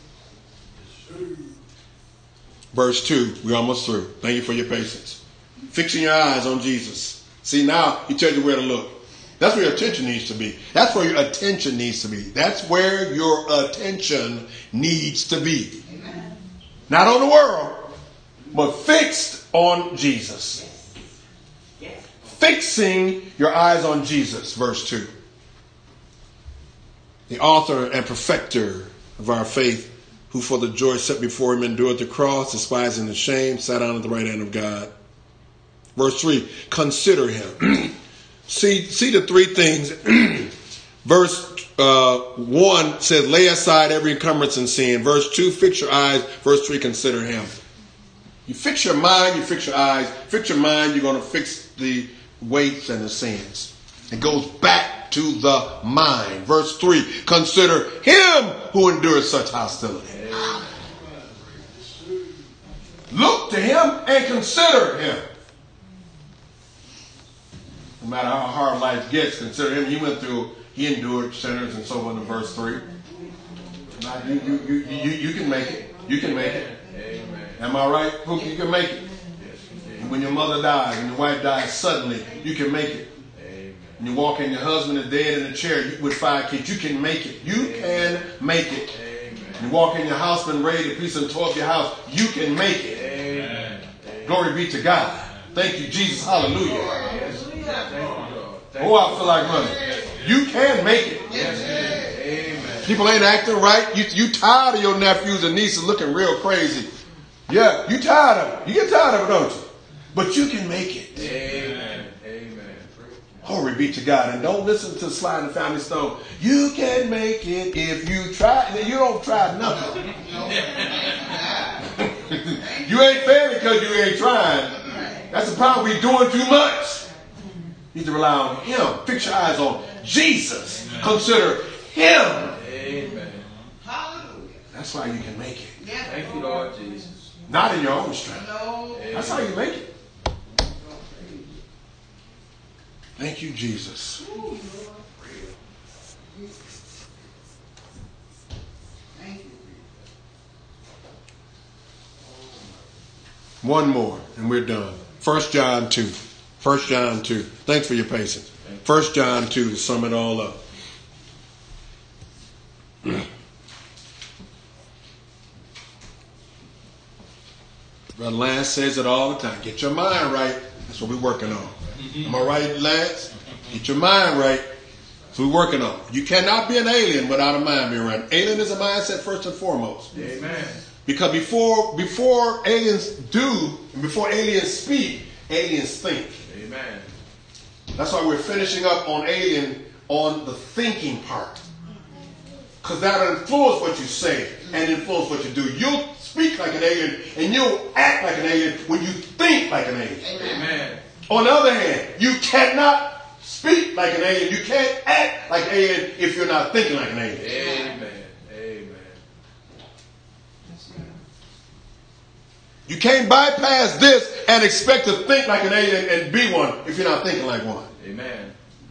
Verse two, we're almost through. Thank you for your patience. Fixing your eyes on Jesus. See, now he tells you where to look. That's where your attention needs to be. That's where your attention needs to be. That's where your attention needs to be. Amen. Not on the world, but fixed on Jesus. Yes. Fixing your eyes on Jesus, verse two. The author and perfecter of our faith, who for the joy set before him endured the cross, despising the shame, sat down at the right hand of God. Verse three, consider him. see, see the three things. Verse uh, one says, lay aside every encumbrance and sin. Verse two, fix your eyes. Verse three, consider him. You fix your mind, you fix your eyes. Fix your mind, you're going to fix the weights and the sins. It goes back to the mind. Verse three, consider him who endures such hostility. Amen. Look to him and consider him. No matter how hard life gets, consider him. He went through, he endured sinners and so on in verse three. Now, you, you, you, you, you can make it. You can make it. Amen. Am I right? Pookie, you can make it. And when your mother dies and your wife dies suddenly, you can make it. And you walk in, your husband is dead in a chair with five kids. You can make it. You can make it. Amen. You walk in, your house been raided, a piece and tore up your house. You can make it. Amen. Glory be to God. Thank you, Jesus. Hallelujah. Yes. Oh, I feel like running. You can make it. Yes. Amen. People ain't acting right. You, you tired of your nephews and nieces looking real crazy. Yeah, you tired of it. You get tired of it, don't you? But you can make it. Amen. Glory be to God. And don't listen to Sly and the Family Stone. You can make it if you try. You don't try nothing. You ain't failing because you ain't trying. That's the problem. We're doing too much. You need to rely on him. Fix your eyes on Jesus. Consider him. Amen. That's why you can make it. Thank you, Lord Jesus. Not in your own strength. That's how you make it. Thank you, Jesus. One more, and we're done. First John two. First John two. Thanks for your patience. First John two to sum it all up. Brother Lance says it all the time. Get your mind right. That's what we're working on. Am I right, Lance? Get your mind right. That's what we're working on. You cannot be an alien without a mind being right. Alien is a mindset first and foremost. Amen. Because before before aliens do, and before aliens speak, aliens think. Amen. That's why we're finishing up on alien on the thinking part. Because that'll influence what you say and influence what you do. You'll speak like an alien and you'll act like an alien when you think like an alien. Amen. On the other hand, you cannot speak like an alien. You can't act like an alien if you're not thinking like an alien. Amen. Amen. You can't bypass this and expect to think like an alien and be one if you're not thinking like one. Amen.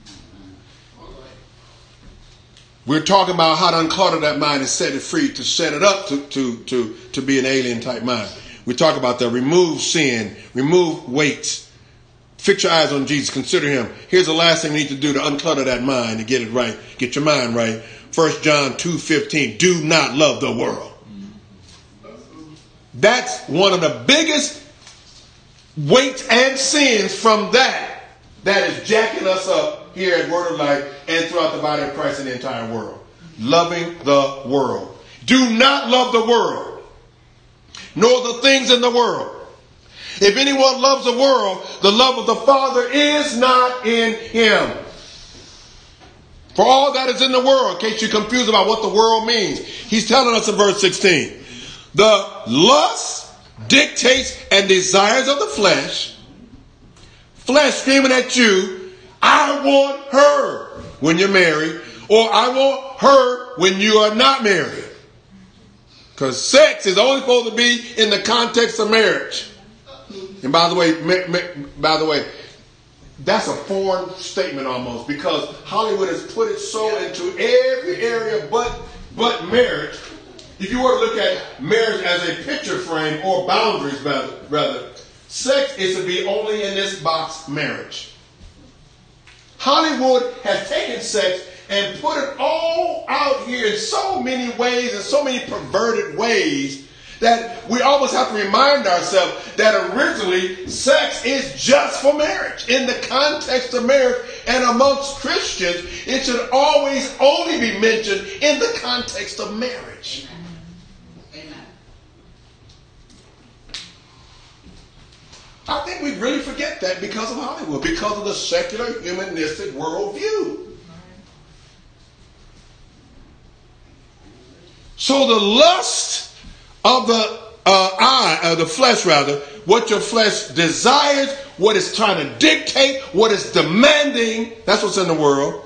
We're talking about how to unclutter that mind and set it free, to set it up to, to, to, to be an alien type mind. We talk about that. Remove sin, remove weights. Fix your eyes on Jesus. Consider him. Here's the last thing we need to do to unclutter that mind and get it right. Get your mind right. First John two fifteen. Do not love the world. That's one of the biggest weights and sins from that that is jacking us up here at Word of Life and throughout the body of Christ in the entire world. Loving the world. Do not love the world, nor the things in the world. If anyone loves the world, the love of the Father is not in him. For all that is in the world, in case you're confused about what the world means, he's telling us in verse sixteen. The lust, dictates, and desires of the flesh, flesh screaming at you, I want her when you're married, or I want her when you are not married. Because sex is only supposed to be in the context of marriage. And by the way, ma- ma- by the way, that's a foreign statement almost, because Hollywood has put it so into every area but but marriage. If you were to look at marriage as a picture frame or boundaries, rather, rather, sex is to be only in this box, marriage. Hollywood has taken sex and put it all out here in so many ways, in so many perverted ways, that we almost have to remind ourselves that originally sex is just for marriage. In the context of marriage and amongst Christians, it should always only be mentioned in the context of marriage. I think we really forget that because of Hollywood, because of the secular humanistic worldview. So the lust of the uh, eye, uh, the flesh rather, what your flesh desires, what it's trying to dictate, what it's demanding, that's what's in the world.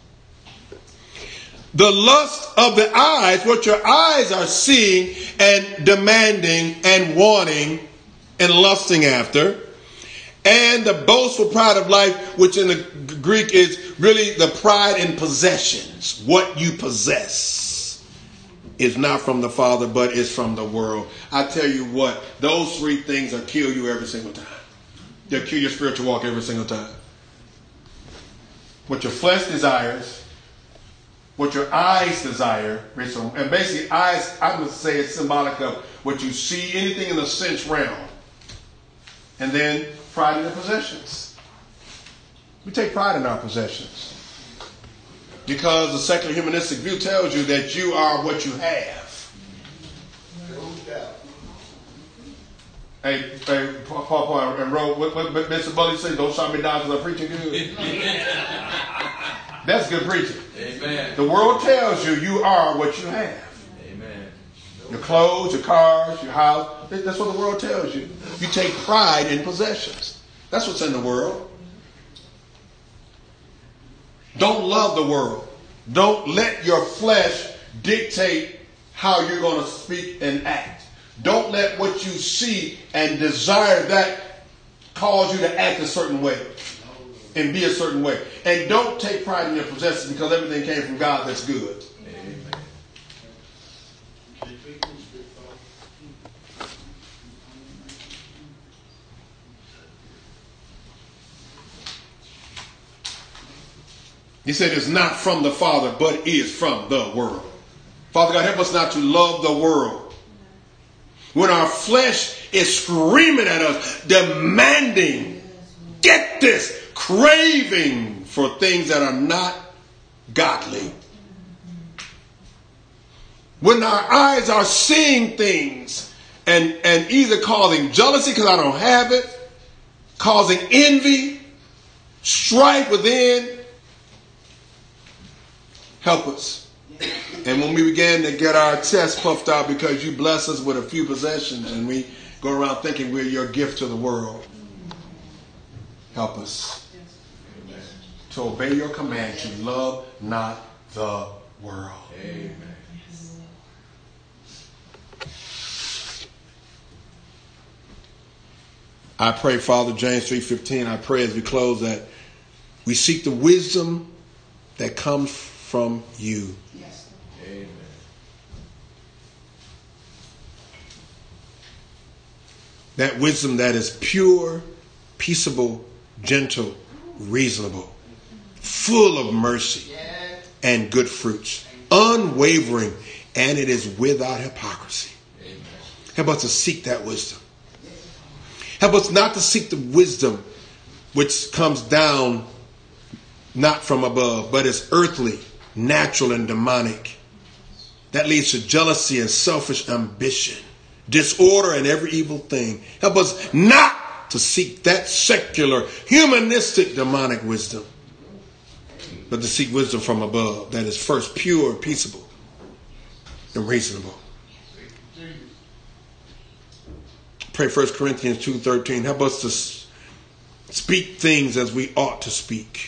The lust of the eyes, what your eyes are seeing and demanding and wanting and lusting after, and the boastful pride of life, which in the Greek is really the pride in possessions. What you possess is not from the Father, but is from the world. I tell you what, those three things will kill you every single time. They'll kill your spiritual walk every single time. What your flesh desires, what your eyes desire, and basically eyes, I would say it's symbolic of what you see, anything in the sense realm. And then pride in the possessions. We take pride in our possessions because the secular humanistic view tells you that you are what you have. Hey, hey, Papa and Ro, what, what, what Mister Bully said, don't shut me down because I'm preaching good. That's good preaching. Amen. The world tells you you are what you have. Amen. Your clothes, your cars, your house. That's what the world tells you. You take pride in possessions. That's what's in the world. Don't love the world. Don't let your flesh dictate how you're going to speak and act. Don't let what you see and desire that cause you to act a certain way and be a certain way. And don't take pride in your possessions because everything came from God that's good. Amen. He said it's not from the Father, but is from the world. Father God, help us not to love the world. When our flesh is screaming at us, demanding, get this, craving for things that are not godly. When our eyes are seeing things and, and either causing jealousy because I don't have it, causing envy, strife within, help us. And when we began to get our chest puffed out because you bless us with a few possessions and we go around thinking we're your gift to the world, help us to obey your command, to love not the world. Amen. I pray, Father, James three fifteen, I pray as we close that we seek the wisdom that comes from you. Yes. Amen. That wisdom that is pure, peaceable, gentle, reasonable, full of mercy and good fruits, unwavering, and it is without hypocrisy. Amen. Help us to seek that wisdom. Help us not to seek the wisdom which comes down not from above, but is earthly, natural, and demonic. That leads to jealousy and selfish ambition, disorder, and every evil thing. Help us not to seek that secular, humanistic, demonic wisdom, but to seek wisdom from above that is first pure, peaceable, and reasonable. Pray First Corinthians two thirteen. Help us to speak things as we ought to speak.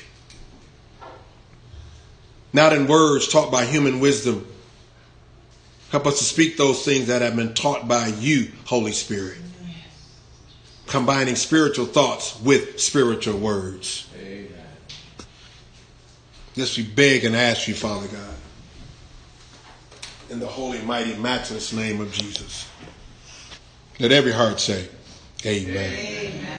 Not in words taught by human wisdom. Help us to speak those things that have been taught by you, Holy Spirit. Combining spiritual thoughts with spiritual words. Amen. This we beg and ask you, Father God. In the holy, mighty, matchless name of Jesus. Let every heart say, Amen. Amen.